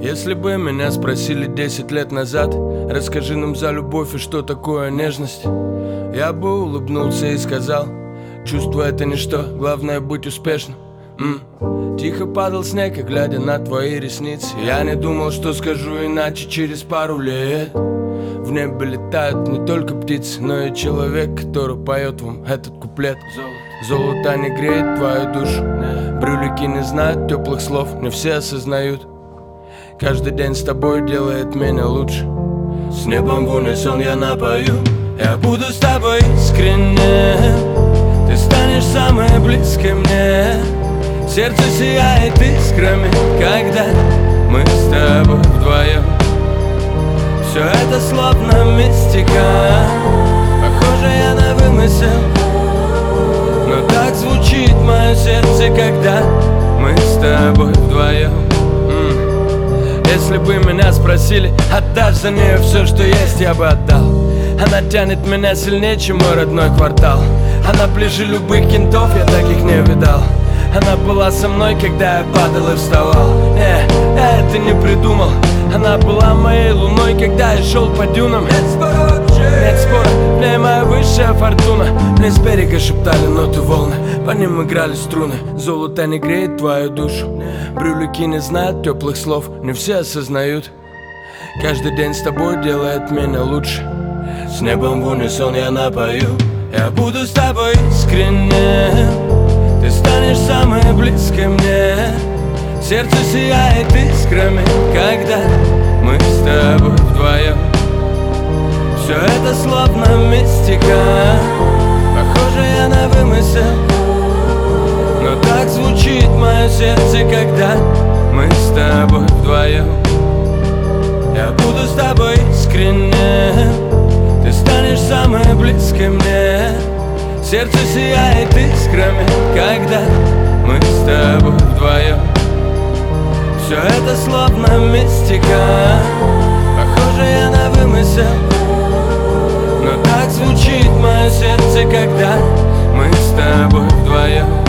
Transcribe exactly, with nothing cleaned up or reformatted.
Если бы меня спросили десять лет назад, расскажи нам за любовь и что такое нежность, я бы улыбнулся и сказал: чувство — это ничто, главное быть успешным. М. Тихо падал снег, и глядя на твои ресницы, я не думал, что скажу иначе через пару лет. В небе летают не только птицы, но и человек, который поет вам этот куплет. Золото не греет твою душу, брюлики не знают теплых слов, не все осознают. Каждый день с тобой делает меня лучше. С небом в унисон я напою. Я буду с тобой искренне, ты станешь самой близкой мне. Сердце сияет искрами, когда мы с тобой вдвоем. Все это словно мистика, похоже я на вымысел, но так звучит мое сердце, когда мы с тобой вдвоем. Если бы меня спросили, отдашь за нее все, что есть, я бы отдал. Она тянет меня сильнее, чем мой родной квартал. Она ближе любых кентов, я таких не видал. Она была со мной, когда я падал и вставал. Не, я это не придумал. Она была моей луной, когда я шел по дюнам. Нет спора, нет спора, в ней моя высшая фортуна. Мне с берега шептали ноты волны, по ним играли струны. Золото не греет твою душу, брюлики не знают теплых слов, не все осознают. Каждый день с тобой делает меня лучше. С небом в унисон я напою. Я буду с тобой искренне, ты станешь самой близкой мне. Сердце сияет искрами, когда мы с тобой вдвоем. Все это словно мистика, похоже я на вымысел, но так звучит мое сердце, когда мы с тобой вдвоем. Я буду с тобой искренне, ты станешь самой близкой мне. Сердце сияет искрами, когда мы с тобой вдвоем. Все это словно мистика, похоже я на вымысел, но так звучит мое сердце, когда мы с тобой вдвоем.